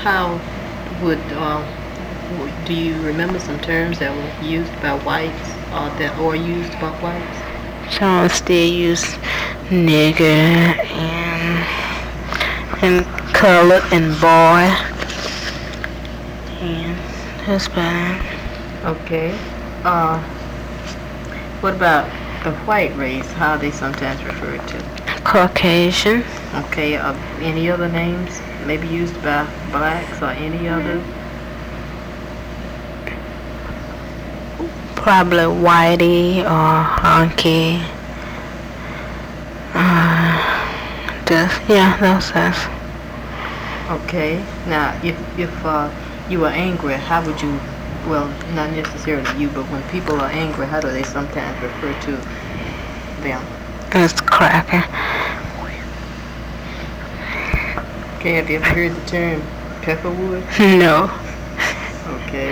how would do you remember some terms that were used by whites or that are used by whites? Some still use nigger and colored and boy and Hispanic. Okay. Uh, what about the white race? How are they sometimes referred to? Caucasian. Okay. Any other names maybe used by blacks or any other? Probably whitey or honky. Those things. Okay. Now, if you were angry, how would you? Well, not necessarily you, but when people are angry, how do they sometimes refer to them? It's cracker. Okay. Have you ever heard the term pepperwood? No. Okay.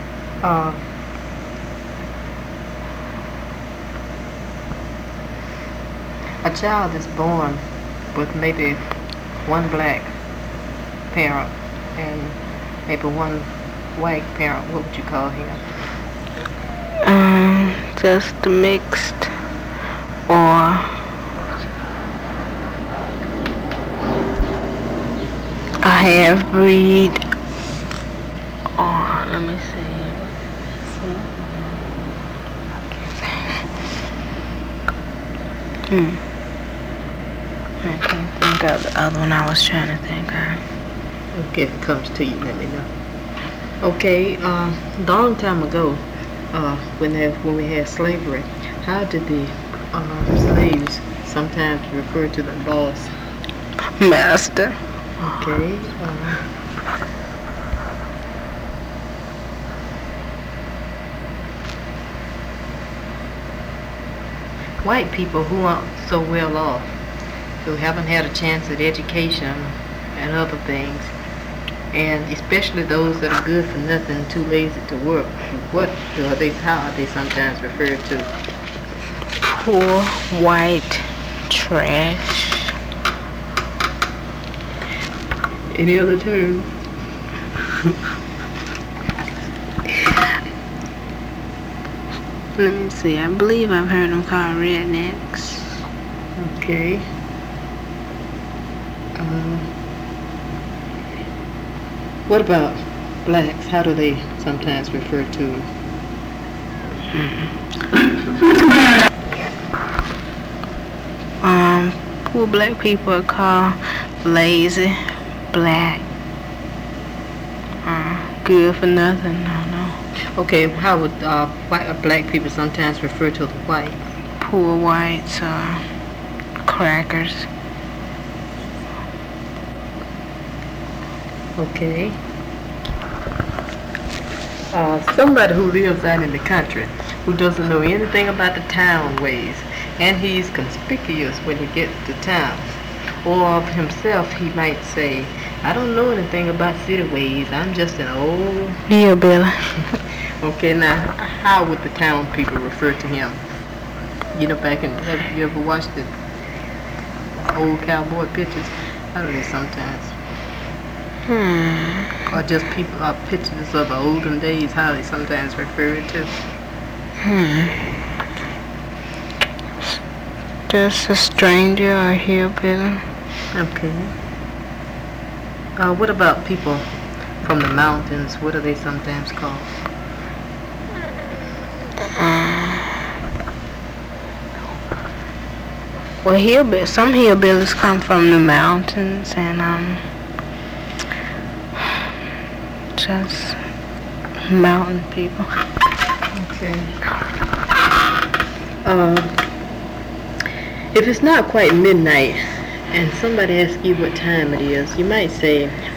A child is born with maybe one black parent and maybe one white parent. What would you call him? Just mixed or a half breed or let me see. I can't think of the other one I was trying to think of. Okay, if it comes to you, let me know. Okay, long time ago, when we had slavery, how did the slaves sometimes refer to the boss? Master. Okay. White people who aren't so well off, who haven't had a chance at education and other things, and especially those that are good for nothing, too lazy to work, how are they sometimes referred to? Poor white trash. Any other term? Let me see. I believe I've heard them called rednecks. Okay. What about blacks? How do they sometimes refer to them? Poor black people are called lazy, black, good for nothing. I don't know. Okay, how would black people sometimes refer to the whites? Poor whites, crackers. Okay. Somebody who lives out in the country, who doesn't know anything about the town ways, and he's conspicuous when he gets to town. Or of himself, he might say, I don't know anything about city ways, I'm just an old hillbilly. Okay, now, how would the town people refer to him? You know, have you ever watched the old cowboy pictures? How do they sometimes? Or just pictures of the olden days, how they sometimes refer to? Just a stranger or a hillbilly. Okay. What about people from the mountains? What are they sometimes called? Well, some hillbillies come from the mountains and just mountain people. Okay. If it's not quite midnight and somebody asks you what time it is, you might say,